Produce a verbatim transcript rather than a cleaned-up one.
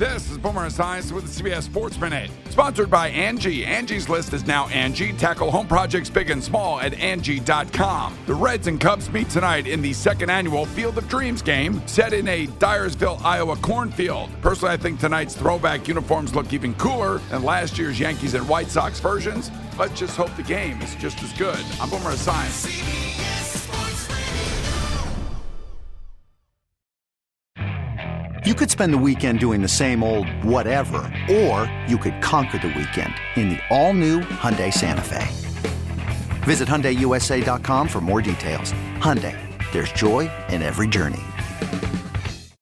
This is Boomer Esiason with the C B S Sports Minute. Sponsored by Angie. Angie's List is now Angie. Tackle home projects big and small at Angie dot com. The Reds and Cubs meet tonight in the second annual Field of Dreams game, set in a Dyersville, Iowa cornfield. Personally, I think tonight's throwback uniforms look even cooler than last year's Yankees and White Sox versions. Let's just hope the game is just as good. I'm Boomer Esiason. You could spend the weekend doing the same old whatever, or you could conquer the weekend in the all-new Hyundai Santa Fe. Visit Hyundai U S A dot com for more details. Hyundai, there's joy in every journey.